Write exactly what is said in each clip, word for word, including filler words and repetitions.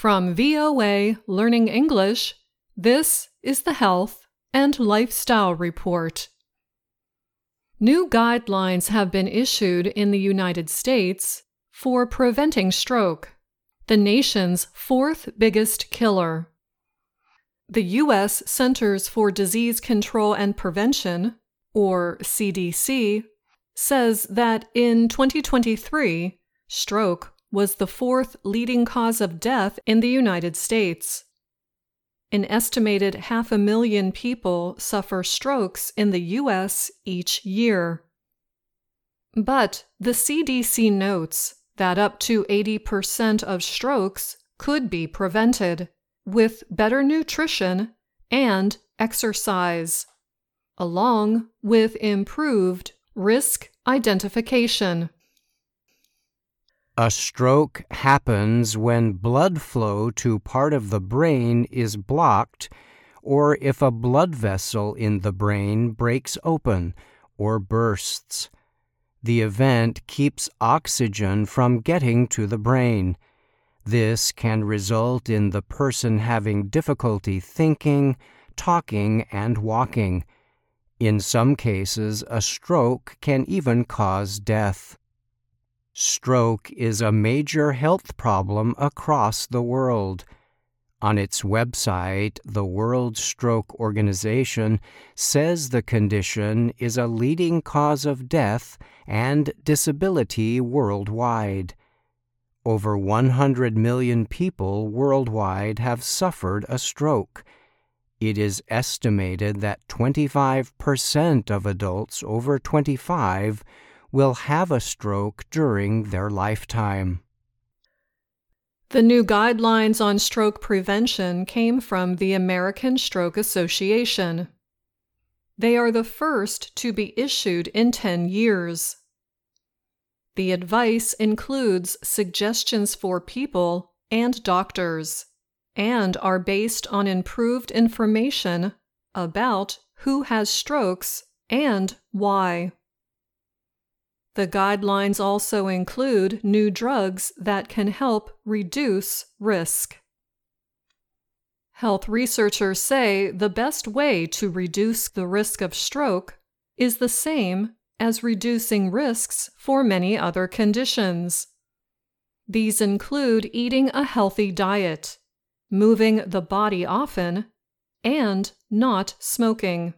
From V O A Learning English, this is the Health and Lifestyle Report. New guidelines have been issued in the United States for preventing stroke, the nation's fourth biggest killer. The U S Centers for Disease Control and Prevention, or C D C, says that in twenty twenty-three, stroke was the fourth leading cause of death in the United States. An estimated half a million people suffer strokes in the U S each year. But the C D C notes that up to eighty percent of strokes could be prevented with better nutrition and exercise, along with improved risk identification. A stroke happens when blood flow to part of the brain is blocked, or if a blood vessel in the brain breaks open or bursts. The event keeps oxygen from getting to the brain. This can result in the person having difficulty thinking, talking, and walking. In some cases, a stroke can even cause death. Stroke is a major health problem across the world. On its website, the World Stroke Organization says the condition is a leading cause of death and disability worldwide. Over one hundred million people worldwide have suffered a stroke. It is estimated that twenty-five percent of adults over twenty-five will have a stroke during their lifetime. The new guidelines on stroke prevention came from the American Stroke Association. They are the first to be issued in ten years. The advice includes suggestions for people and doctors, and are based on improved information about who has strokes and why. The guidelines also include new drugs that can help reduce risk. Health researchers say the best way to reduce the risk of stroke is the same as reducing risks for many other conditions. These include eating a healthy diet, moving the body often, and not smoking.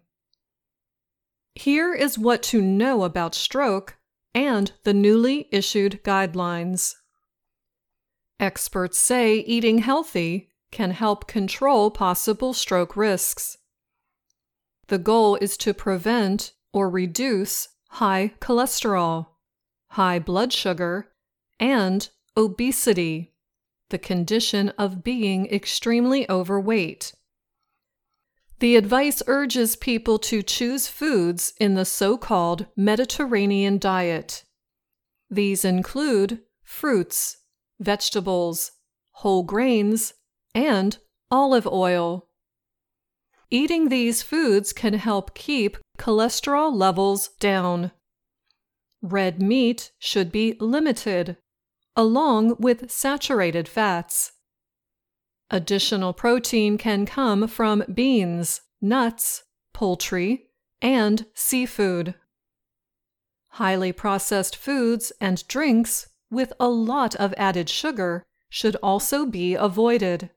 Here is what to know about stroke and the newly issued guidelines. Experts say eating healthy can help control possible stroke risks. The goal is to prevent or reduce high cholesterol, high blood sugar, and obesity, the condition of being extremely overweight. The advice urges people to choose foods in the so-called Mediterranean diet. These include fruits, vegetables, whole grains, and olive oil. Eating these foods can help keep cholesterol levels down. Red meat should be limited, along with saturated fats. Additional protein can come from beans, nuts, poultry, and seafood. Highly processed foods and drinks with a lot of added sugar should also be avoided.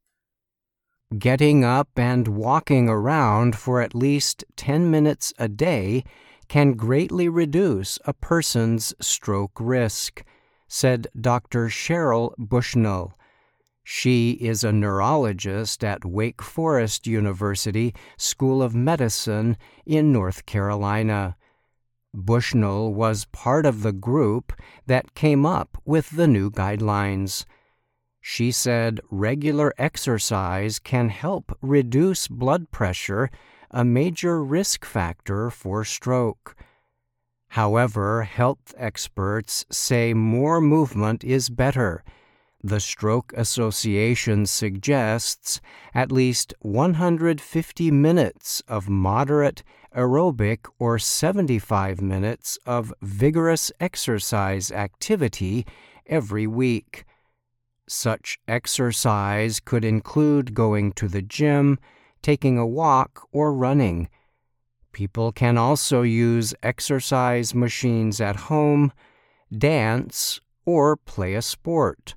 Getting up and walking around for at least ten minutes a day can greatly reduce a person's stroke risk, said Doctor Cheryl Bushnell. She is a neurologist at Wake Forest University School of Medicine in North Carolina. Bushnell was part of the group that came up with the new guidelines. She said regular exercise can help reduce blood pressure, a major risk factor for stroke. However, health experts say more movement is better. The Stroke Association suggests at least one hundred fifty minutes of moderate aerobic or seventy-five minutes of vigorous exercise activity every week. Such exercise could include going to the gym, taking a walk, or running. People can also use exercise machines at home, dance, or play a sport.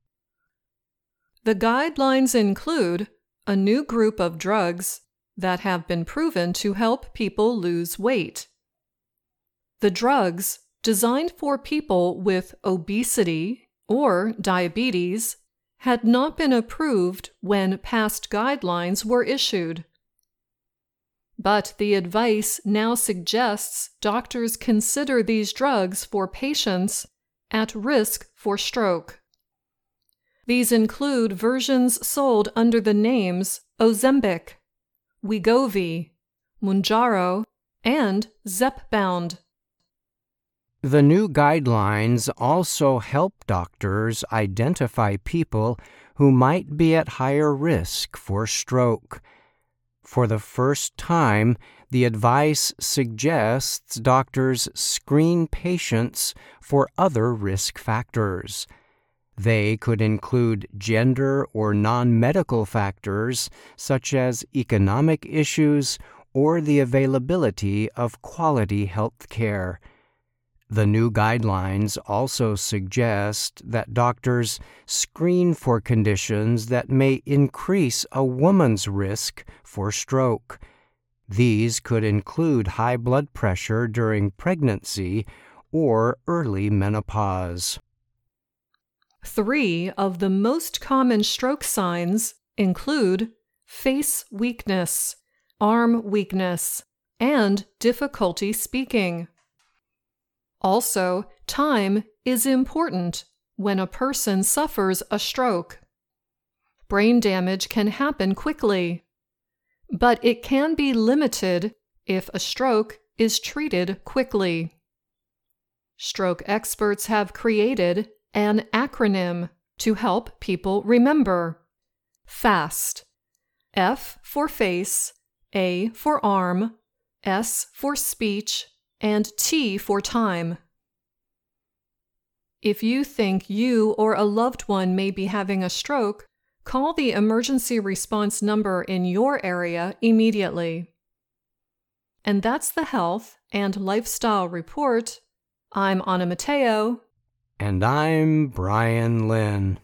The guidelines include a new group of drugs that have been proven to help people lose weight. The drugs designed for people with obesity or diabetes had not been approved when past guidelines were issued. But the advice now suggests doctors consider these drugs for patients at risk for stroke. These include versions sold under the names Ozempic, Wegovy, Mounjaro, and Zepbound. The new guidelines also help doctors identify people who might be at higher risk for stroke. For the first time, the advice suggests doctors screen patients for other risk factors. They could include gender or non-medical factors such as economic issues or the availability of quality health care. The new guidelines also suggest that doctors screen for conditions that may increase a woman's risk for stroke. These could include high blood pressure during pregnancy or early menopause. Three of the most common stroke signs include face weakness, arm weakness, and difficulty speaking. Also, time is important when a person suffers a stroke. Brain damage can happen quickly, but it can be limited if a stroke is treated quickly. Stroke experts have created an acronym to help people remember. FAST. F for face, A for arm, S for speech, and T for time. If you think you or a loved one may be having a stroke, call the emergency response number in your area immediately. And that's the Health and Lifestyle Report. I'm Anna Matteo. And I'm Brian Lynn.